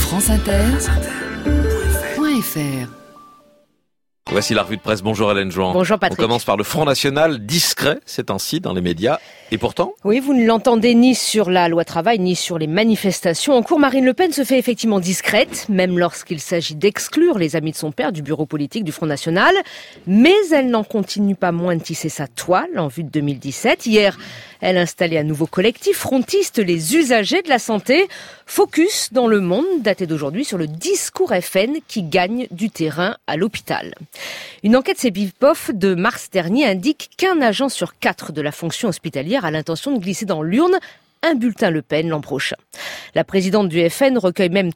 franceinter.fr. Voici la revue de presse. Bonjour Hélène Jouan. Bonjour Patrick. On commence par le Front National, discret ces temps-ci dans les médias. Et pourtant ? Oui, vous ne l'entendez ni sur la loi travail, ni sur les manifestations. En cours, Marine Le Pen se fait effectivement discrète, même lorsqu'il s'agit d'exclure les amis de son père du bureau politique du Front National. Mais elle n'en continue pas moins de tisser sa toile en vue de 2017. Hier, elle installait un nouveau collectif frontiste, les usagers de la santé. Focus dans Le Monde, daté d'aujourd'hui, sur le discours FN qui gagne du terrain à l'hôpital. Une enquête CEVIPOF de mars dernier indique qu'un agent sur 4 de la fonction hospitalière a l'intention de glisser dans l'urne un bulletin Le Pen l'an prochain. La présidente du FN recueille même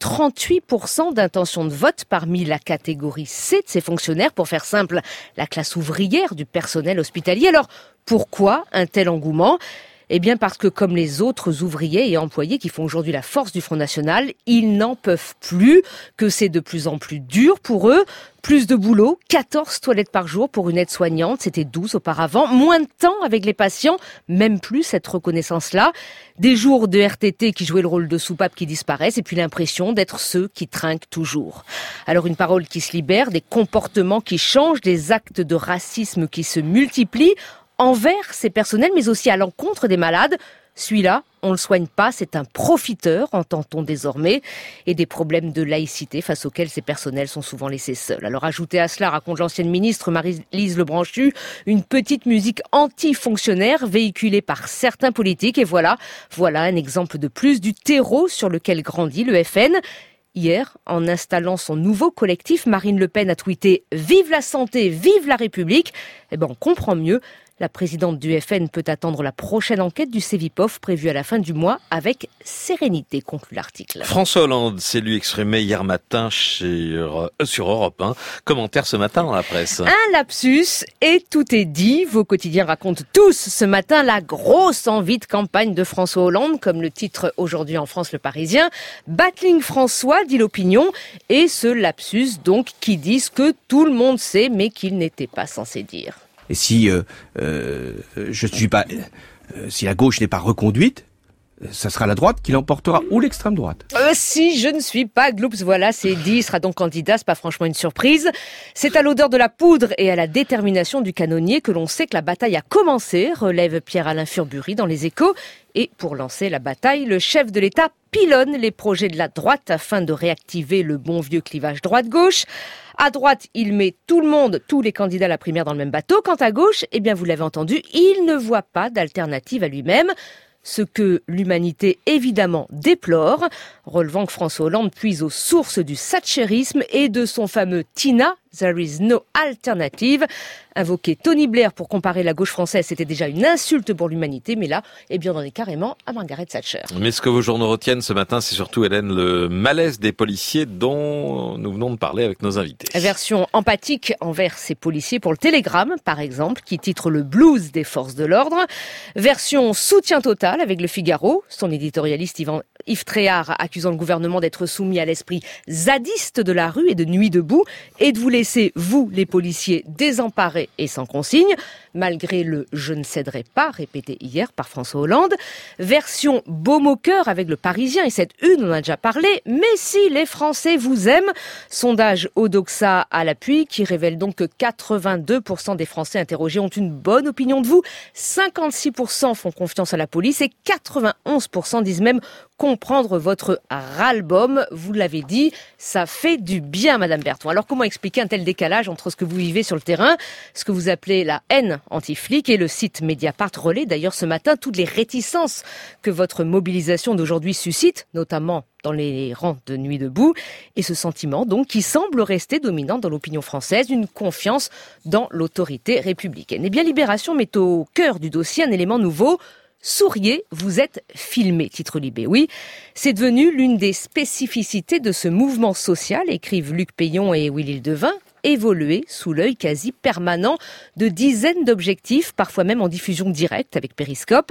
38% d'intentions de vote parmi la catégorie C de ses fonctionnaires, pour faire simple, la classe ouvrière du personnel hospitalier. Alors, pourquoi un tel engouement ? Eh bien parce que comme les autres ouvriers et employés qui font aujourd'hui la force du Front National, ils n'en peuvent plus, que c'est de plus en plus dur pour eux. Plus de boulot, 14 toilettes par jour pour une aide-soignante, c'était 12 auparavant. Moins de temps avec les patients, même plus cette reconnaissance-là. Des jours de RTT qui jouaient le rôle de soupape qui disparaissent, et puis l'impression d'être ceux qui trinquent toujours. Alors une parole qui se libère, des comportements qui changent, des actes de racisme qui se multiplient, envers ces personnels, mais aussi à l'encontre des malades. Celui-là, on le soigne pas, c'est un profiteur, entend-on désormais, et des problèmes de laïcité face auxquels ces personnels sont souvent laissés seuls. Alors ajoutez à cela, raconte l'ancienne ministre Marie-Lise Lebranchu, une petite musique anti-fonctionnaire véhiculée par certains politiques, et voilà un exemple de plus du terreau sur lequel grandit le FN. Hier, en installant son nouveau collectif, Marine Le Pen a tweeté « Vive la santé, vive la République !» Eh ben, on comprend mieux. La présidente du FN peut attendre la prochaine enquête du CEVIPOF prévue à la fin du mois avec sérénité, conclut l'article. François Hollande s'est lui exprimé hier matin sur Europe 1. Commentaire ce matin dans la presse. Un lapsus et tout est dit. Vos quotidiens racontent tous ce matin la grosse envie de campagne de François Hollande, comme le titre aujourd'hui en France Le Parisien. Battling François, dit l'opinion, et ce lapsus donc qui dit ce que tout le monde sait mais qu'il n'était pas censé dire. Et si si la gauche n'est pas reconduite, ça sera la droite qui l'emportera, ou l'extrême droite. Si je ne suis pas Gloops, voilà, c'est dit, il sera donc candidat, c'est pas franchement une surprise. C'est à l'odeur de la poudre et à la détermination du canonnier que l'on sait que la bataille a commencé, relève Pierre-Alain Furbury dans Les Échos. Et pour lancer la bataille, le chef de l'État pilonne les projets de la droite afin de réactiver le bon vieux clivage droite-gauche. À droite, il met tout le monde, tous les candidats à la primaire dans le même bateau. Quant à gauche, eh bien vous l'avez entendu, il ne voit pas d'alternative à lui-même. Ce que l'humanité évidemment déplore, relevant que François Hollande puise aux sources du thatchérisme et de son fameux Tina, there is no alternative. Invoquer Tony Blair pour comparer la gauche française, c'était déjà une insulte pour l'humanité, mais là, eh bien, on en est carrément à Margaret Thatcher. Mais ce que vos journaux retiennent ce matin, c'est surtout, Hélène, le malaise des policiers dont nous venons de parler avec nos invités. Version empathique envers ces policiers pour le Télégramme, par exemple, qui titre le blues des forces de l'ordre. Version soutien total avec le Figaro, son éditorialiste Yves Tréhard accusant le gouvernement d'être soumis à l'esprit zadiste de la rue et de Nuit debout, et de vous laisser, vous, les policiers, désemparés et sans consigne, malgré le « je ne céderai pas » répété hier par François Hollande. Version baume au cœur avec le Parisien, et cette une, on en a déjà parlé, mais si les Français vous aiment. Sondage Odoxa à l'appui qui révèle donc que 82% des Français interrogés ont une bonne opinion de vous, 56% font confiance à la police et 91% disent même comprendre votre ras-le-baume. Vous l'avez dit, ça fait du bien, Madame Berton. Alors comment expliquer un tel décalage entre ce que vous vivez sur le terrain, ce que vous appelez la haine anti-flic, et le site Mediapart relaie d'ailleurs ce matin toutes les réticences que votre mobilisation d'aujourd'hui suscite, notamment dans les rangs de Nuit debout, et ce sentiment donc qui semble rester dominant dans l'opinion française, une confiance dans l'autorité républicaine. Eh bien, Libération met au cœur du dossier un élément nouveau. Souriez, vous êtes filmé, titre Libé. Oui, c'est devenu l'une des spécificités de ce mouvement social, écrivent Luc Payon et Willy Devin, évoluer sous l'œil quasi permanent de dizaines d'objectifs, parfois même en diffusion directe avec Périscope.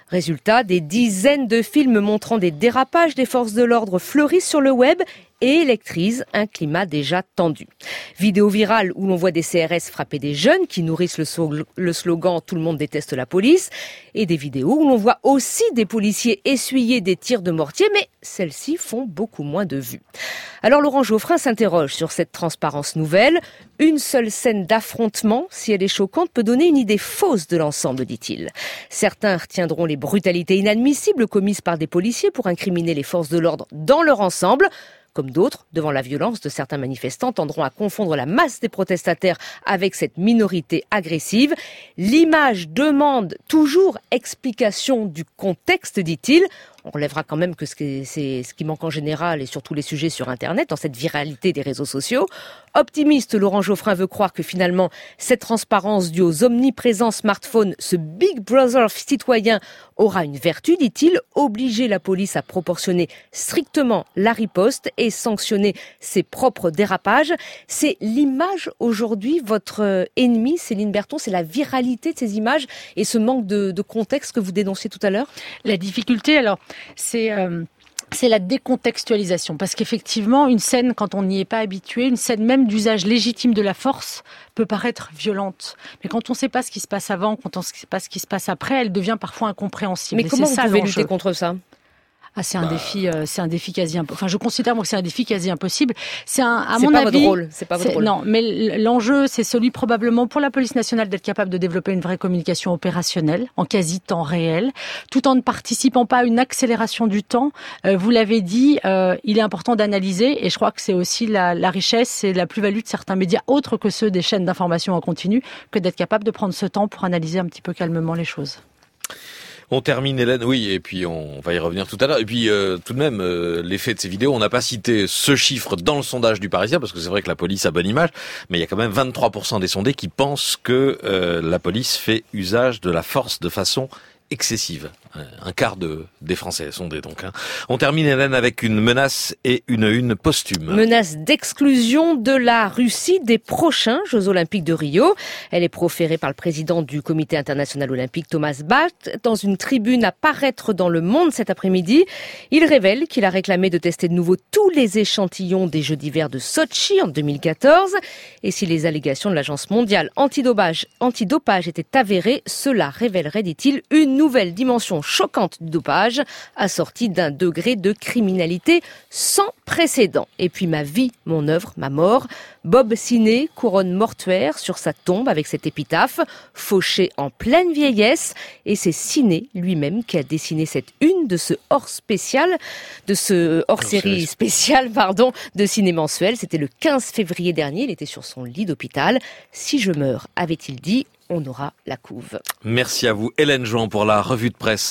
Résultat, des dizaines de films montrant des dérapages des forces de l'ordre fleurissent sur le web et électrisent un climat déjà tendu. Vidéo virale où l'on voit des CRS frapper des jeunes qui nourrissent le slogan « Tout le monde déteste la police » et des vidéos où l'on voit aussi des policiers essuyer des tirs de mortier, mais celles-ci font beaucoup moins de vues. Alors Laurent Geoffrin s'interroge sur cette transparence nouvelle. Une seule scène d'affrontement, si elle est choquante, peut donner une idée fausse de l'ensemble, dit-il. Certains retiendront les brutalités inadmissibles commises par des policiers pour incriminer les forces de l'ordre dans leur ensemble, comme d'autres, devant la violence de certains manifestants, tendront à confondre la masse des protestataires avec cette minorité agressive. L'image demande toujours explication du contexte, dit-il. On relèvera quand même que c'est ce qui manque en général et sur tous les sujets sur Internet, dans cette viralité des réseaux sociaux. Optimiste, Laurent Geoffrin veut croire que finalement, cette transparence due aux omniprésents smartphones, ce Big Brother citoyen aura une vertu, dit-il, obliger la police à proportionner strictement la riposte et sanctionner ses propres dérapages. C'est l'image aujourd'hui, votre ennemi, Céline Berthon, c'est la viralité de ces images et ce manque de contexte que vous dénonciez tout à l'heure? La difficulté, alors, c'est la décontextualisation. Parce qu'effectivement, une scène, quand on n'y est pas habitué, une scène même d'usage légitime de la force peut paraître violente. Mais quand on ne sait pas ce qui se passe avant, quand on ne sait pas ce qui se passe après, elle devient parfois incompréhensible. Mais comment vous pouvez lutter contre ça ? C'est un défi quasi impossible. Enfin, je considère moi que c'est un défi quasi impossible. C'est pas votre rôle. Non, mais l'enjeu, c'est celui probablement pour la police nationale d'être capable de développer une vraie communication opérationnelle en quasi temps réel, tout en ne participant pas à une accélération du temps. Vous l'avez dit, il est important d'analyser, et je crois que c'est aussi la richesse et la plus-value de certains médias autres que ceux des chaînes d'information en continu, que d'être capable de prendre ce temps pour analyser un petit peu calmement les choses. On termine, Hélène, oui, et puis on va y revenir tout à l'heure. Et puis tout de même, l'effet de ces vidéos, on n'a pas cité ce chiffre dans le sondage du Parisien, parce que c'est vrai que la police a bonne image, mais il y a quand même 23% des sondés qui pensent que la police fait usage de la force de façon excessive. Un quart des Français sondés donc. On termine, Hélène, avec une menace et une posthume. Menace d'exclusion de la Russie des prochains Jeux Olympiques de Rio. Elle est proférée par le président du Comité international olympique, Thomas Bach, dans une tribune à paraître dans Le Monde cet après-midi. Il révèle qu'il a réclamé de tester de nouveau tous les échantillons des Jeux d'hiver de Sotchi en 2014. Et si les allégations de l'Agence mondiale antidopage étaient avérées, cela révélerait, dit-il, une nouvelle dimension choquante du dopage, assortie d'un degré de criminalité sans précédent. Et puis ma vie, mon œuvre, ma mort. Bob Siné, couronne mortuaire sur sa tombe avec cette épitaphe, fauché en pleine vieillesse. Et c'est Siné lui-même qui a dessiné cette une de ce hors-série spécial, de Ciné Mensuel. C'était le 15 février dernier. Il était sur son lit d'hôpital. Si je meurs, avait-il dit, on aura la couve. Merci à vous, Hélène Jouan, pour la revue de presse.